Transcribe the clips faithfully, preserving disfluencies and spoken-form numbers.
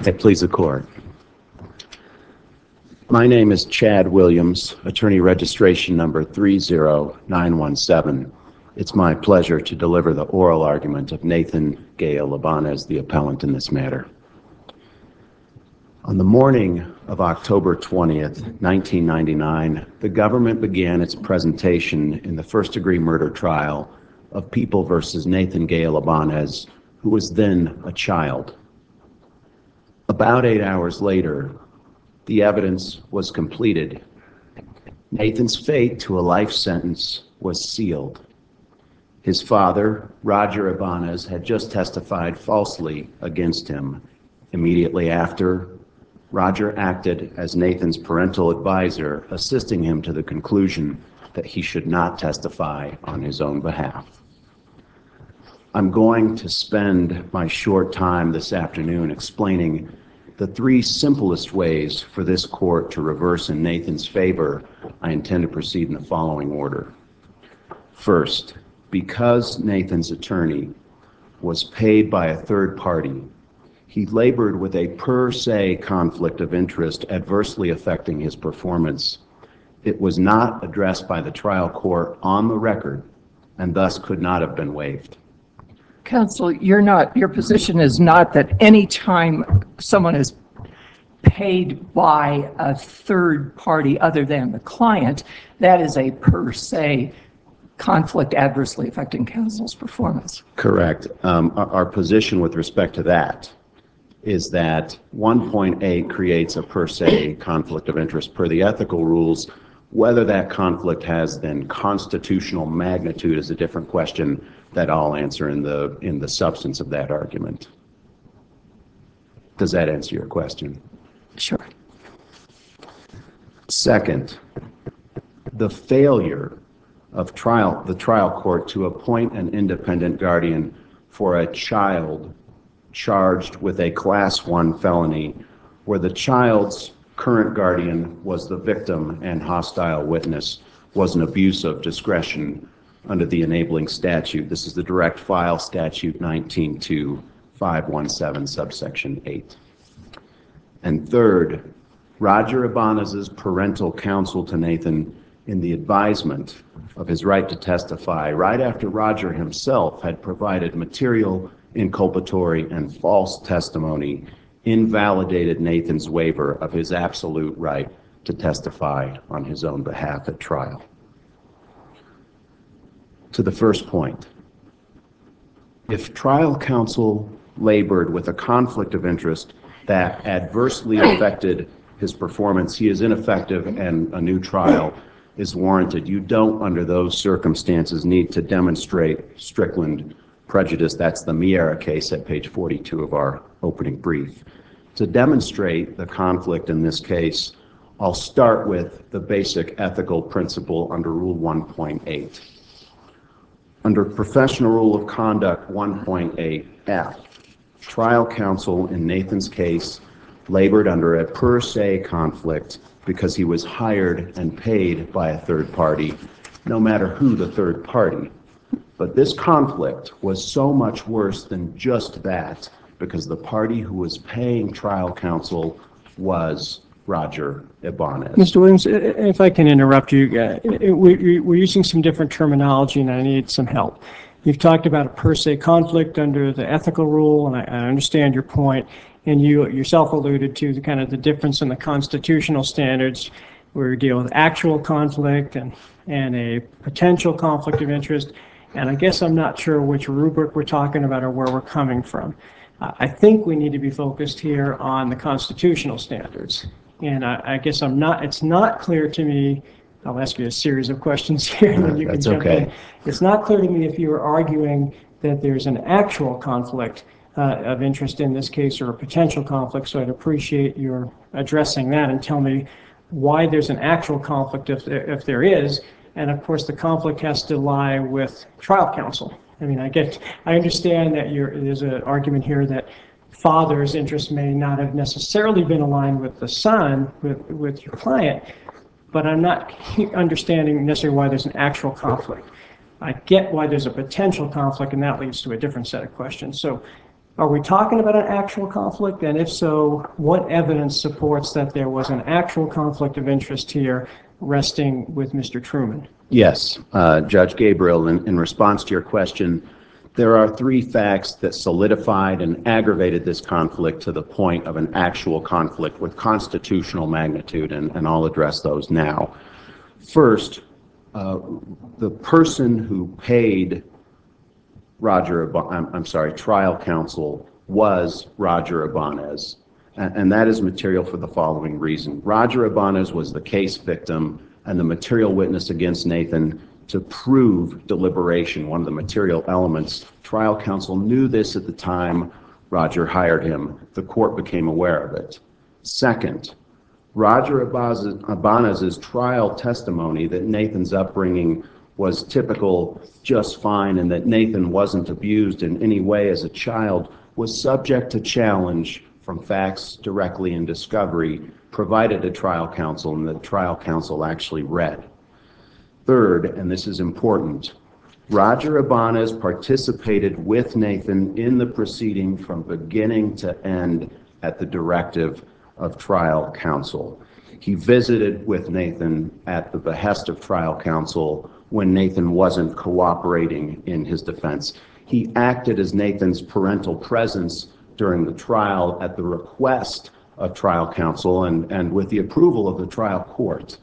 May it please the court. My name is Chad Williams, attorney registration number three zero nine one seven. It's my pleasure to deliver the oral argument of Nathan Gale Ibanez, the appellant in this matter. On the morning of October twentieth, nineteen ninety-nine, the government began its presentation in the first-degree murder trial of People versus Nathan Gale Ibanez, who was then a child. About eight hours later, the evidence was completed. Nathan's fate to a life sentence was sealed. His father, Roger Ibanez, had just testified falsely against him. Immediately after, Roger acted as Nathan's parental advisor, assisting him to the conclusion that he should not testify on his own behalf. I'm going to spend my short time this afternoon explaining the three simplest ways for this court to reverse in Nathan's favor. I intend to proceed in the following order. First, because Nathan's attorney was paid by a third party, he labored with a per se conflict of interest adversely affecting his performance. It was not addressed by the trial court on the record and thus could not have been waived. Counsel, you're not, your position is not that any time someone is paid by a third party other than the client, that is a per se conflict adversely affecting counsel's performance. Correct. Um, our, our position with respect to that is that one point eight creates a per se conflict of interest per the ethical rules. Whether that conflict has then constitutional magnitude is a different question that I'll answer in the in the substance of that argument. Does that answer your question? Sure. Second, the failure of trial the trial court to appoint an independent guardian for a child charged with a class one felony where the child's current guardian was the victim and hostile witness was an abuse of discretion under the enabling statute. This is the direct file statute nineteen two five one seven subsection eight. And third, Roger Ibanez's parental counsel to Nathan in the advisement of his right to testify right after Roger himself had provided material inculpatory and false testimony invalidated Nathan's waiver of his absolute right to testify on his own behalf at trial. To the first point, if trial counsel labored with a conflict of interest that adversely affected his performance, he is ineffective and a new trial is warranted. You don't, under those circumstances, need to demonstrate Strickland prejudice. That's the Miera case at page forty-two of our opening brief. To demonstrate the conflict in this case, I'll start with the basic ethical principle under Rule one point eight. Under Professional Rule of Conduct one point eight F, trial counsel in Nathan's case labored under a per se conflict because he was hired and paid by a third party, no matter who the third party. But this conflict was so much worse than just that because the party who was paying trial counsel was Roger Ibanez. Mister Williams, if I can interrupt you, uh, we, we're using some different terminology and I need some help. You've talked about a per se conflict under the ethical rule, and I, I understand your point, and you yourself alluded to the kind of the difference in the constitutional standards where we deal with actual conflict and, and a potential conflict of interest, and I guess I'm not sure which rubric we're talking about or where we're coming from. Uh, I think we need to be focused here on the constitutional standards. And I, I guess I'm not, it's not clear to me, I'll ask you a series of questions here and then you That's can jump okay. in. It's not clear to me if you were arguing that there's an actual conflict uh, of interest in this case or a potential conflict, so I'd appreciate your addressing that and tell me why there's an actual conflict if there, if there is. And of course the conflict has to lie with trial counsel. I mean, I get, I understand that you're, there's an argument here that father's interests may not have necessarily been aligned with the son, with, with your client, but I'm not understanding necessarily why there's an actual conflict. I get why there's a potential conflict, and that leads to a different set of questions. So Are we talking about an actual conflict? And if so, what evidence supports that there was an actual conflict of interest here resting with Mister Truman? Yes, uh, Judge Gabriel, in, in response to your question, there are three facts that solidified and aggravated this conflict to the point of an actual conflict with constitutional magnitude, and, and I'll address those now. First, uh, the person who paid Roger, I'm, I'm sorry, trial counsel was Roger Ibanez, and, and that is material for the following reason. Roger Ibanez was the case victim and the material witness against Nathan to prove deliberation, one of the material elements. Trial counsel knew this at the time Roger hired him. The court became aware of it. Second, Roger Ibanez's trial testimony that Nathan's upbringing was typical, just fine, and that Nathan wasn't abused in any way as a child was subject to challenge from facts directly in discovery provided to trial counsel, and the trial counsel actually read. Third, and this is important, Roger Ibanez participated with Nathan in the proceeding from beginning to end at the directive of trial counsel. He visited with Nathan at the behest of trial counsel when Nathan wasn't cooperating in his defense. He acted as Nathan's parental presence during the trial at the request of trial counsel and, and with the approval of the trial court.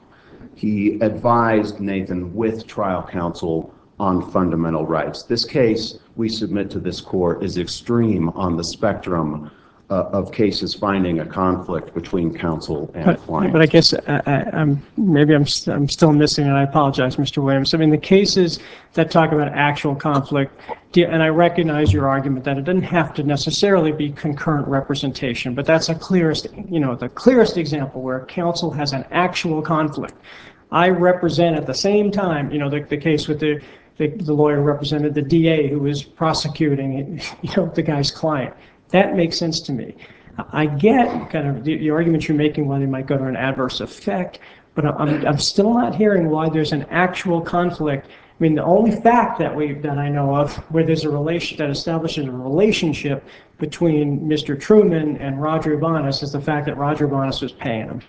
He advised Nathan with trial counsel on fundamental rights. This case we submit to this court is extreme on the spectrum uh, of cases finding a conflict between counsel and But, client. but I guess I, I, I'm maybe I'm st- I'm still missing, and I apologize, Mister Williams. I mean, the cases that talk about actual conflict, do- and I recognize your argument that it doesn't have to necessarily be concurrent representation, but that's a clearest, you know, the clearest example where counsel has an actual conflict. I represent at the same time, you know, the, the case with the, the the lawyer represented the D A who was prosecuting, you know, the guy's client. That makes sense to me. I get kind of the, the argument you're making why they might go to an adverse effect, but I'm I'm still not hearing why there's an actual conflict. I mean, the only fact that we that I know of where there's a relation that establishes a relationship between Mister Truman and Roger Ibanez is the fact that Roger Ibanez was paying him.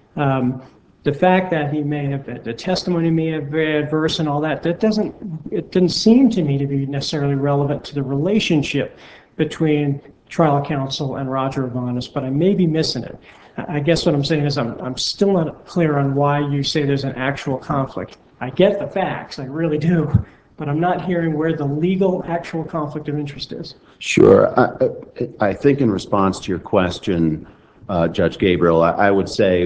Um, the fact that he may have the testimony may have been adverse and all that that doesn't it didn't seem to me to be necessarily relevant to the relationship between trial counsel and Roger Ibanez, but I may be missing it. I guess what I'm saying is I'm I'm still not clear on why you say there's an actual conflict. I get the facts, I really do, but I'm not hearing where the legal actual conflict of interest is. Sure. I, I think in response to your question, uh, Judge Gabriel, I, I would say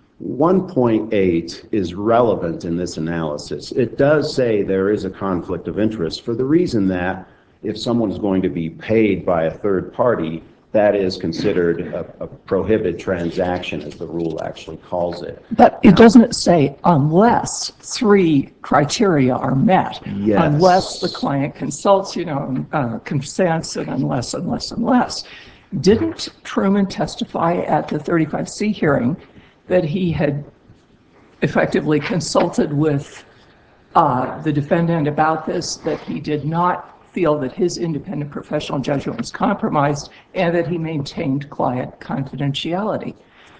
one point eight is relevant in this analysis. It does say there is a conflict of interest for the reason that if someone's going to be paid by a third party, that is considered a, a prohibited transaction, as the rule actually calls it. But it doesn't say unless three criteria are met. Yes. Unless the client consults, you know, uh, consents, and unless, unless, unless. Didn't Truman testify at the thirty-five C hearing that he had effectively consulted with uh, the defendant about this, that he did not feel that his independent professional judgment was compromised, and that he maintained client confidentiality?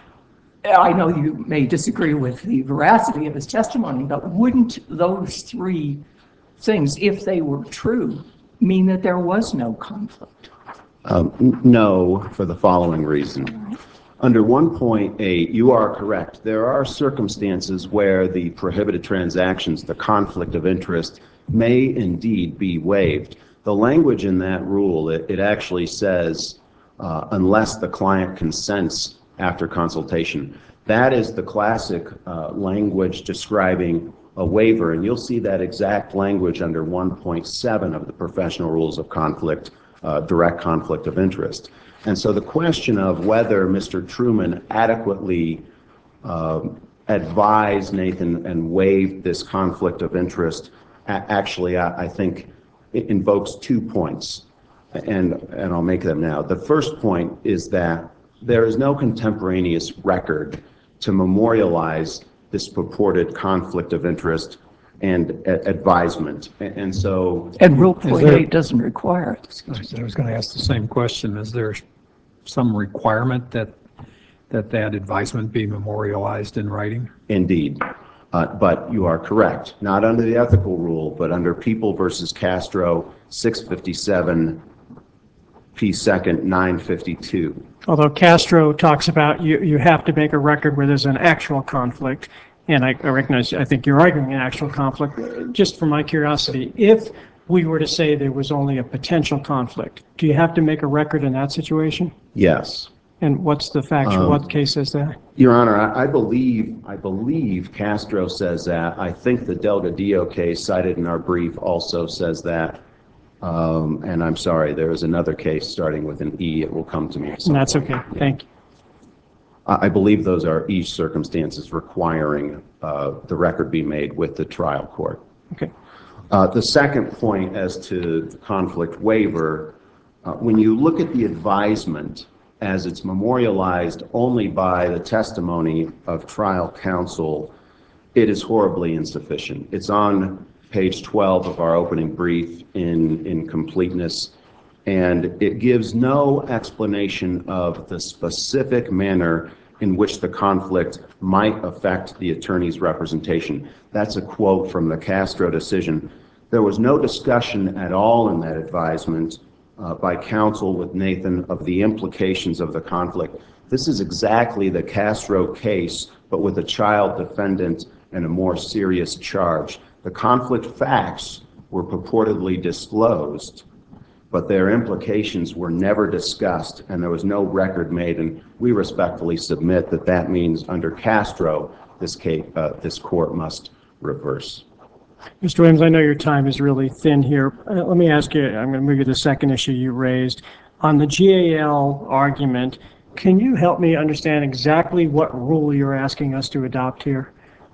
I know you may disagree with the veracity of his testimony, but wouldn't those three things, if they were true, mean that there was no conflict? Um, n- no, for the following reason. Under one point eight, you are correct. There are circumstances where the prohibited transactions, the conflict of interest, may indeed be waived. The language in that rule, it, it actually says, uh, unless the client consents after consultation. That is the classic uh, language describing a waiver, and you'll see that exact language under one point seven of the professional rules of conflict, uh, direct conflict of interest. And so the question of whether Mister Truman adequately uh, advised Nathan and waived this conflict of interest actually, I, I think, it invokes two points, and, and I'll make them now. The first point is that there is no contemporaneous record to memorialize this purported conflict of interest and a- advisement. A- And so, And Rule there- forty-eight doesn't require it. I was going to ask the same question. Is there some requirement that, that that advisement be memorialized in writing? indeed, uh, but you are correct, not under the ethical rule, but under People versus Castro, six fifty-seven, P second, nine fifty-two. Although Castro talks about you, you have to make a record where there's an actual conflict, and I I recognize, I think you're arguing an actual conflict. Just for my curiosity, if we were to say there was only a potential conflict, do you have to make a record in that situation? Yes. And what's the factual, what case is that? Your Honor, I I believe, I believe Castro says that. I think the Delgadillo case cited in our brief also says that. Um, And I'm sorry, there is another case starting with an E. It will come to me at some And that's point. okay, thank you. I I believe those are each circumstances requiring uh, the record be made with the trial court. Okay. Uh, The second point as to the conflict waiver, uh, when you look at the advisement as it's memorialized only by the testimony of trial counsel, it is horribly insufficient. It's on page twelve of our opening brief in, in completeness, and it gives no explanation of the specific manner in which the conflict might affect the attorney's representation. That's a quote from the Castro decision. There was no discussion at all in that advisement uh, by counsel with Nathan of the implications of the conflict. This is exactly the Castro case, but with a child defendant and a more serious charge. The conflict facts were purportedly disclosed, but their implications were never discussed, and there was no record made, and we respectfully submit that that means under Castro, this case, uh, this court must reverse. Mister Williams, I know your time is really thin here. Uh, Let me ask you, I'm going to move you to the second issue you raised. On the G A L argument, can you help me understand exactly what rule you're asking us to adopt here?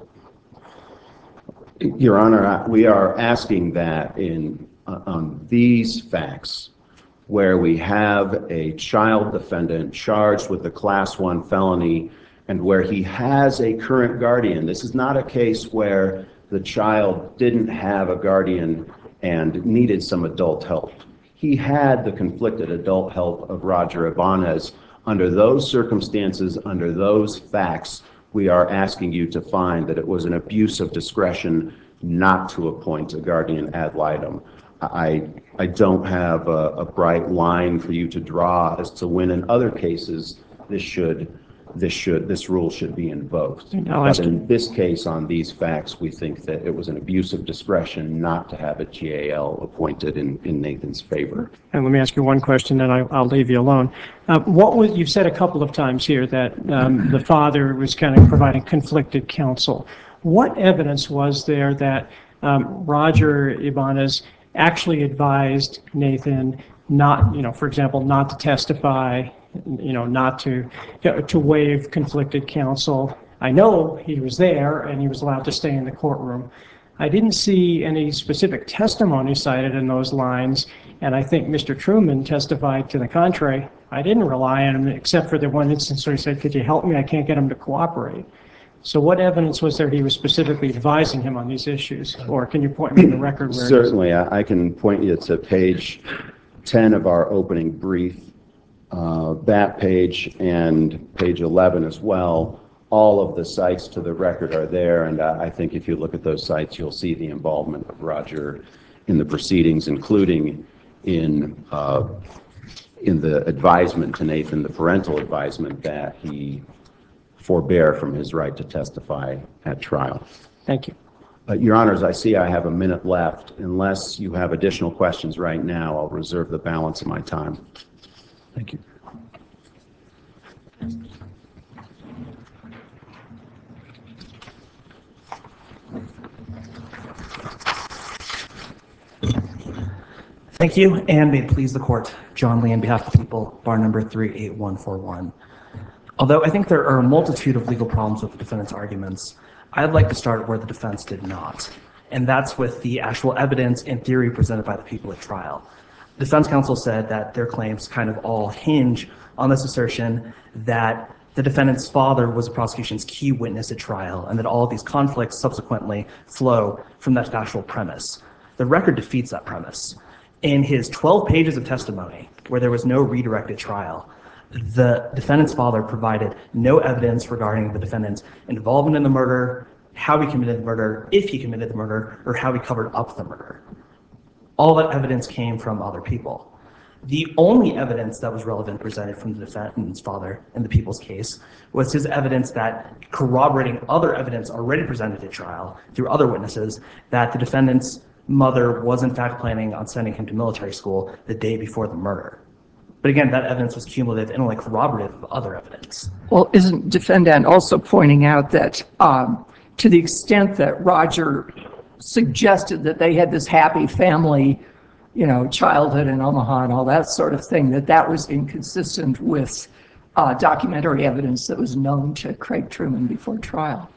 Your Honor, I- we are asking that in, uh, on these facts, where we have a child defendant charged with a class one felony and where he has a current guardian. This is not a case where the child didn't have a guardian and needed some adult help. He had the conflicted adult help of Roger Ibanez. Under those circumstances, under those facts, we are asking you to find that it was an abuse of discretion not to appoint a guardian ad litem. I, I don't have a, a bright line for you to draw as to when in other cases this should, this should, this rule should be invoked. I'll ask But you- in this case, on these facts, we think that it was an abuse of discretion not to have a G A L appointed in, in Nathan's favor. And let me ask you one question, then I, I'll leave you alone. Uh, what was, you've said a couple of times here that um, the father was kind of providing conflicted counsel. What evidence was there that um, Roger Ibanez actually advised Nathan not, you know, for example, not to testify, you know, not to, to waive conflicted counsel? I know he was there and he was allowed to stay in the courtroom. I didn't see any specific testimony cited in those lines, and I think Mister Truman testified to the contrary. I didn't rely on him except for the one instance where he said, could you help me? I can't get him to cooperate. So what evidence was there he was specifically advising him on these issues? Or can you point me to the record where it is? Certainly, I I can point you to page ten of our opening brief, uh, that page and page eleven as well. All of the cites to the record are there, and uh, I think if you look at those cites, you'll see the involvement of Roger in the proceedings, including in uh, in the advisement to Nathan, the parental advisement that he forbear from his right to testify at trial. Thank you. Uh, Your Honors, I see I have a minute left. Unless you have additional questions right now, I'll reserve the balance of my time. Thank you. Thank you, and may it please the court, John Lee on behalf of the people, bar number three eight one four one. Although I think there are a multitude of legal problems with the defendant's arguments, I'd like to start where the defense did not, and that's with the actual evidence and theory presented by the people at trial. Defense counsel said that their claims kind of all hinge on this assertion that the defendant's father was the prosecution's key witness at trial, and that all of these conflicts subsequently flow from that factual premise. The record defeats that premise. In his twelve pages of testimony, where there was no redirected trial, the defendant's father provided no evidence regarding the defendant's involvement in the murder, how he committed the murder, if he committed the murder, or how he covered up the murder. All that evidence came from other people. The only evidence that was relevant presented from the defendant's father in the people's case was his evidence that corroborating other evidence already presented at trial through other witnesses that the defendant's mother was in fact planning on sending him to military school the day before the murder. But again, that evidence was cumulative and only corroborative of other evidence. Well, isn't defendant also pointing out that um, to the extent that Roger suggested that they had this happy family, you know, childhood in Omaha and all that sort of thing, that that was inconsistent with uh, documentary evidence that was known to Craig Truman before trial?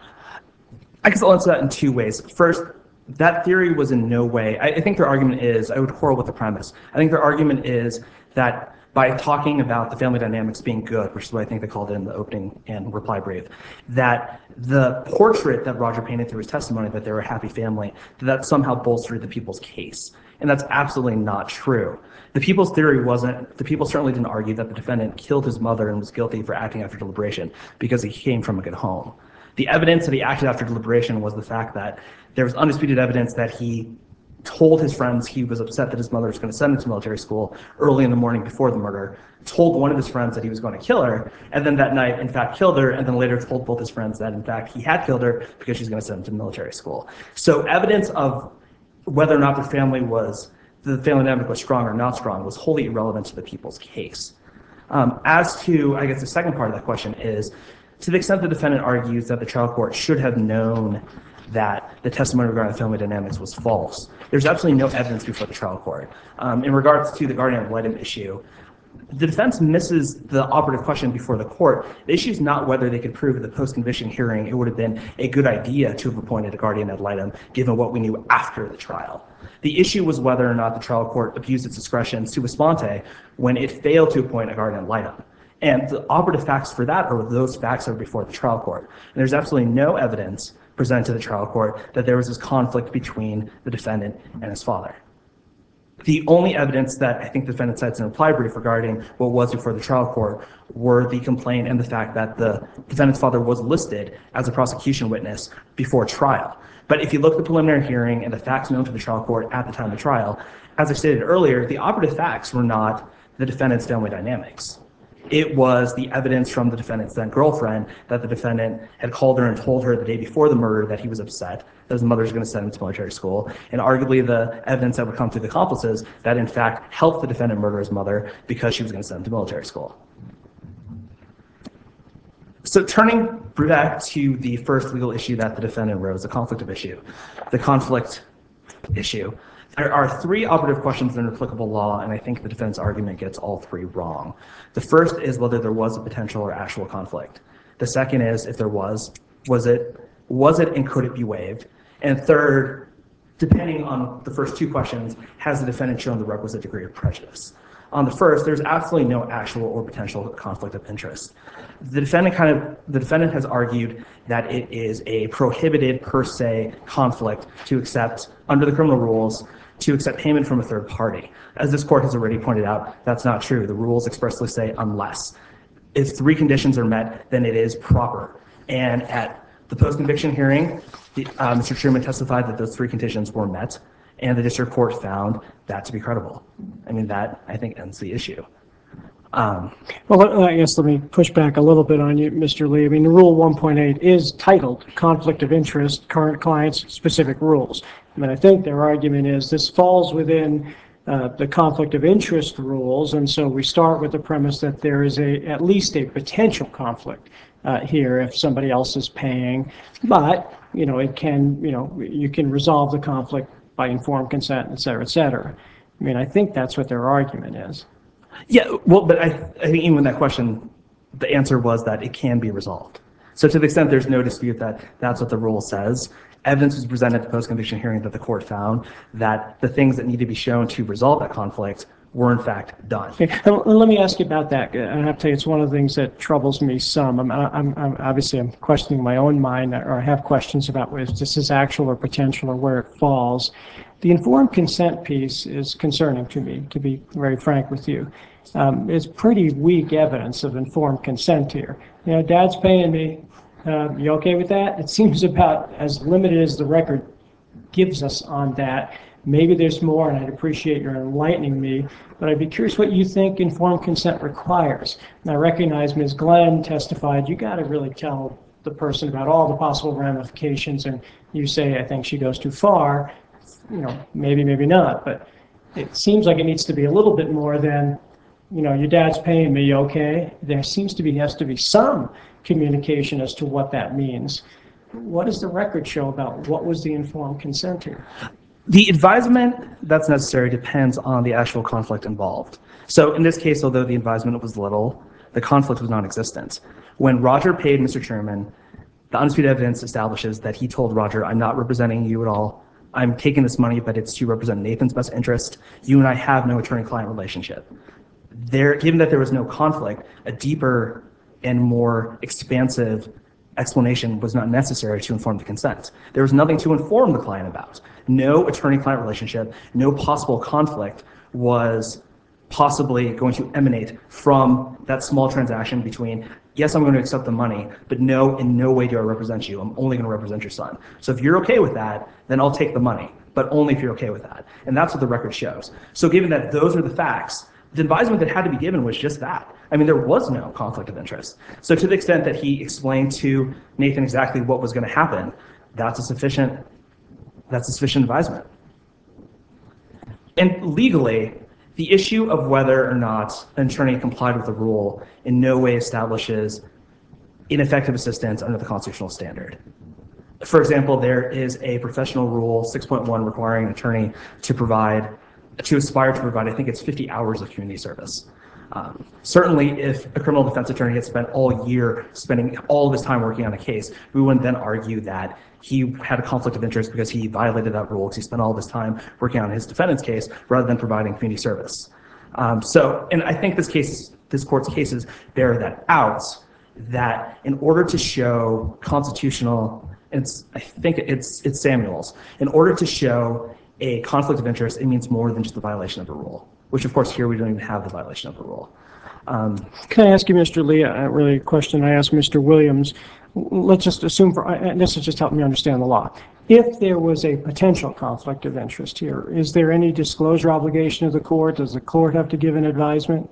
I guess I'll answer that in two ways. First, that theory was in no way, I, I think their argument is, I would quarrel with the premise. I think their argument is that by talking about the family dynamics being good, which is what I think they called it in the opening and reply brief, that the portrait that Roger painted through his testimony that they were a happy family, that, that somehow bolstered the people's case. And that's absolutely not true. The people's theory wasn't, the people certainly didn't argue that the defendant killed his mother and was guilty for acting after deliberation because he came from a good home. The evidence that he acted after deliberation was the fact that there was undisputed evidence that he told his friends he was upset that his mother was going to send him to military school early in the morning before the murder, told one of his friends that he was going to kill her, and then that night, in fact, killed her, and then later told both his friends that, in fact, he had killed her because she's going to send him to military school. So evidence of whether or not the family was, the family dynamic was strong or not strong was wholly irrelevant to the people's case. Um, as to, I guess, the second part of that question is, to the extent the defendant argues that the trial court should have known that the testimony regarding the family dynamics was false, there's absolutely no evidence before the trial court. Um, in regards to the guardian ad litem issue, the defense misses the operative question before the court. The issue is not whether they could prove at the post-conviction hearing it would have been a good idea to have appointed a guardian ad litem given what we knew after the trial. The issue was whether or not the trial court abused its discretion sua sponte when it failed to appoint a guardian ad litem. And the operative facts for that are those facts that are before the trial court. And there's absolutely no evidence presented to the trial court that there was this conflict between the defendant and his father. The only evidence that I think the defendant cites in a reply brief regarding what was before the trial court were the complaint and the fact that the defendant's father was listed as a prosecution witness before trial. But if you look at the preliminary hearing and the facts known to the trial court at the time of trial, as I stated earlier, the operative facts were not the defendant's family dynamics. It was the evidence from the defendant's then girlfriend that the defendant had called her and told her the day before the murder that he was upset, that his mother was going to send him to military school, and arguably the evidence that would come through the accomplices that in fact helped the defendant murder his mother because she was going to send him to military school. So turning back to the first legal issue that the defendant rose, the conflict of issue, the conflict issue, there are three operative questions in applicable law, and I think the defense argument gets all three wrong. The first is whether there was a potential or actual conflict. The second is, if there was, was it, was it and could it be waived? And third, depending on the first two questions, has the defendant shown the requisite degree of prejudice? On the first, there's absolutely no actual or potential conflict of interest. The defendant kind of, the defendant has argued that it is a prohibited per se conflict to accept, under the criminal rules, to accept payment from a third party. As this court has already pointed out, that's not true. The rules expressly say unless. If three conditions are met, then it is proper. And at the post-conviction hearing, the, uh, Mister Truman testified that those three conditions were met, and the district court found that to be credible. I mean, that, I think, ends the issue. Um, Well, I guess let me push back a little bit on you, Mister Lee. I mean, Rule one point eight is titled Conflict of Interest, Current Clients, Specific Rules. I mean, I think their argument is this falls within uh, the conflict of interest rules, and so we start with the premise that there is a at least a potential conflict uh, here if somebody else is paying, but, you know, it can, you know, you can resolve the conflict by informed consent, et cetera, et cetera. I mean, I think that's what their argument is. Yeah, well, but I, I think even with that question, the answer was that it can be resolved. So to the extent there's no dispute that that's what the rule says, evidence was presented at the post-conviction hearing that the court found that the things that need to be shown to resolve that conflict were in fact done. Okay. And let me ask you about that. I have to tell you, it's one of the things that troubles me some. I'm, I'm, I'm obviously I'm questioning my own mind, or I have questions about whether this is actual or potential or where it falls. The informed consent piece is concerning to me, to be very frank with you. Um, it's pretty weak evidence of informed consent here. You know, Dad's paying me. Uh, you okay with that? It seems about as limited as the record gives us on that. Maybe there's more, and I'd appreciate your enlightening me, but I'd be curious what you think informed consent requires. And I recognize Miz Glenn testified, you got to really tell the person about all the possible ramifications, and you say, I think she goes too far. You know, maybe, maybe not, but it seems like it needs to be a little bit more than, you know, your dad's paying me, okay? There seems to be, has to be some communication as to what that means. What does the record show about what was the informed consent here? The advisement that's necessary depends on the actual conflict involved. So in this case, although the advisement was little, the conflict was non-existent. When Roger paid Mister Sherman, the undisputed evidence establishes that he told Roger, I'm not representing you at all. I'm taking this money, but it's to represent Nathan's best interest. You and I have no attorney-client relationship. There, given that there was no conflict, a deeper and more expansive explanation was not necessary to inform the consent. There was nothing to inform the client about. No attorney-client relationship, no possible conflict was possibly going to emanate from that small transaction between, yes, I'm going to accept the money, but no, in no way do I represent you. I'm only going to represent your son. So if you're okay with that, then I'll take the money, but only if you're okay with that. And that's what the record shows. So given that those are the facts, the advisement that had to be given was just that. I mean, there was no conflict of interest. So to the extent that he explained to Nathan exactly what was going to happen, that's a sufficient, that's a sufficient advisement. And legally, the issue of whether or not an attorney complied with the rule in no way establishes ineffective assistance under the constitutional standard. For example, there is a professional rule, six point one, requiring an attorney to provide, to aspire to provide, I think it's fifty hours of community service. Um, certainly, if a criminal defense attorney had spent all year spending all of his time working on a case, we wouldn't then argue that he had a conflict of interest because he violated that rule because he spent all of his time working on his defendant's case rather than providing community service. Um, so, and I think this case, this court's cases bear that out, that in order to show constitutional, it's, I think it's, it's Samuel's, in order to show a conflict of interest, it means more than just the violation of a rule, which of course here we don't even have the violation of the rule. Um, Can I ask you, Mister Lee, a really a question I asked Mister Williams? Let's just assume, for, and this is just helping me understand the law. If there was a potential conflict of interest here, is there any disclosure obligation of the court? Does the court have to give an advisement?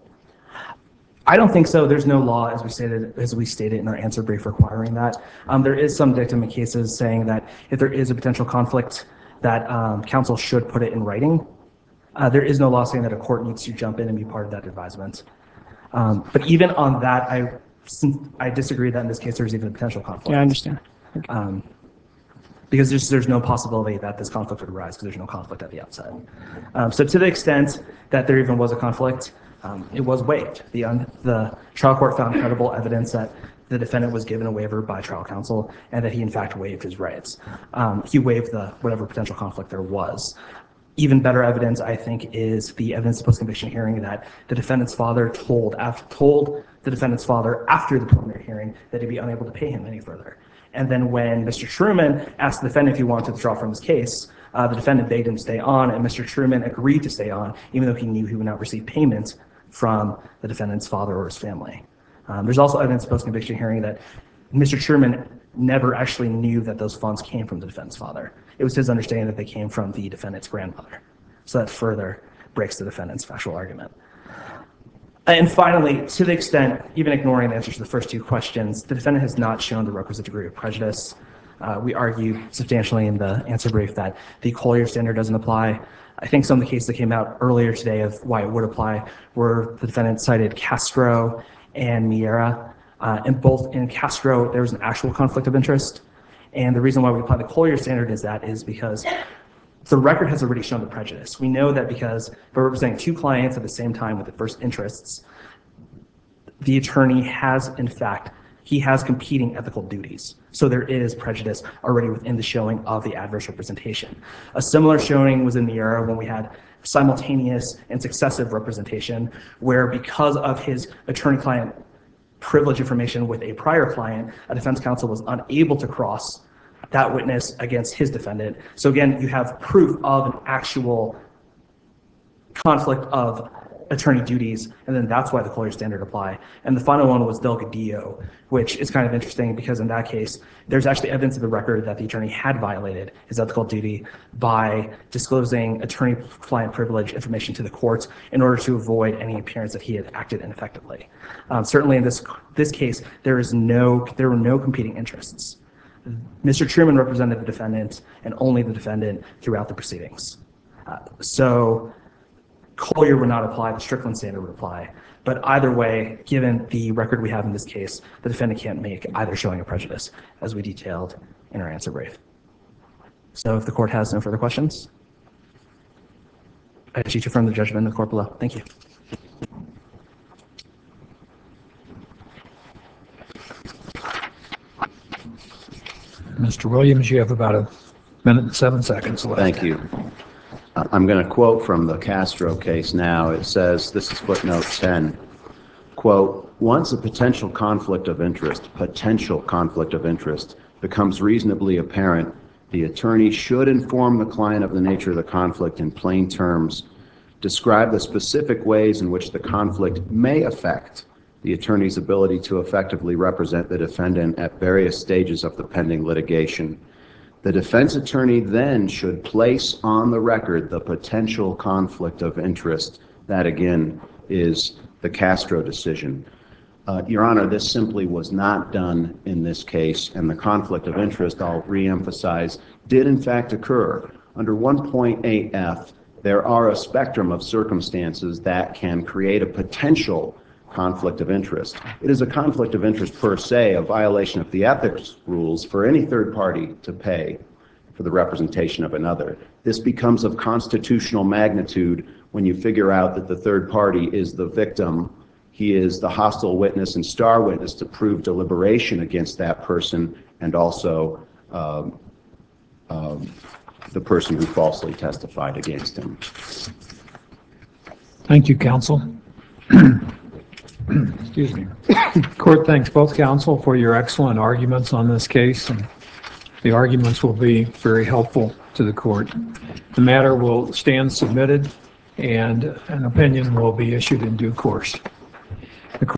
I don't think so. There's no law, as we stated, as we stated in our answer brief, requiring that. Um, there is some dictum in cases saying that if there is a potential conflict, that um, counsel should put it in writing. Uh, there is no law saying that a court needs to jump in and be part of that advisement. Um, but even on that, I I disagree that in this case there's even a potential conflict. Yeah, I understand. Okay. Um, because there's, there's no possibility that this conflict would arise because there's no conflict at the outset. Um, so to the extent that there even was a conflict, um, it was waived. The, um, the trial court found credible evidence that the defendant was given a waiver by trial counsel and that he in fact waived his rights. Um, he waived the whatever potential conflict there was. Even better evidence, I think, is the evidence post-conviction hearing that the defendant's father told after, told the defendant's father after the preliminary hearing that he'd be unable to pay him any further. And then when Mister Truman asked the defendant if he wanted to withdraw from his case, uh, the defendant begged him to stay on, and Mister Truman agreed to stay on, even though he knew he would not receive payment from the defendant's father or his family. Um, there's also evidence post-conviction hearing that Mister Truman never actually knew that those funds came from the defendant's father. It was his understanding that they came from the defendant's grandmother. So that further breaks the defendant's factual argument. And finally, to the extent, even ignoring the answers to the first two questions, the defendant has not shown the requisite degree of prejudice. Uh, we argue substantially in the answer brief that the Collier standard doesn't apply. I think some of the cases that came out earlier today of why it would apply were the defendant cited Castro and Miera. Uh, and both in Castro, there was an actual conflict of interest. And the reason why we apply the Collier standard is that is because the record has already shown the prejudice. We know that because we're representing two clients at the same time with adverse interests, the attorney has in fact he has competing ethical duties. So there is prejudice already within the showing of the adverse representation. A similar showing was in the era when we had simultaneous and successive representation, where because of his attorney-client privilege information with a prior client, a defense counsel was unable to cross that witness against his defendant. So again, you have proof of an actual conflict of attorney duties, and then that's why the Collier standard apply. And the final one was Delgadillo, which is kind of interesting because in that case, there's actually evidence of the record that the attorney had violated his ethical duty by disclosing attorney-client privilege information to the courts in order to avoid any appearance that he had acted ineffectively. Um, certainly in this this case, there is no there were no competing interests. Mister Truman represented the defendant and only the defendant throughout the proceedings. Uh, so Collier would not apply, the Strickland standard would apply. But either way, given the record we have in this case, the defendant can't make either showing of prejudice, as we detailed in our answer brief. So if the court has no further questions, I ask you to affirm the judgment of the court below. Thank you. Mister Williams, you have about a minute and seven seconds left. Thank you. Uh, I'm going to quote from the Castro case now. It says, this is footnote ten, quote, once a potential conflict of interest, potential conflict of interest becomes reasonably apparent, the attorney should inform the client of the nature of the conflict in plain terms, describe the specific ways in which the conflict may affect the attorney's ability to effectively represent the defendant at various stages of the pending litigation. The defense attorney then should place on the record the potential conflict of interest. That, again, is the Castro decision. Uh, Your Honor, this simply was not done in this case, and the conflict of interest, I'll reemphasize, did in fact occur. Under one point eight F, there are a spectrum of circumstances that can create a potential conflict of interest. It is a conflict of interest per se, a violation of the ethics rules for any third party to pay for the representation of another. This becomes of constitutional magnitude when you figure out that the third party is the victim. He is the hostile witness and star witness to prove deliberation against that person, and also um, um, the person who falsely testified against him. Thank you, counsel. Excuse me. Court thanks both counsel for your excellent arguments on this case, and the arguments will be very helpful to the court. The matter will stand submitted, and an opinion will be issued in due course.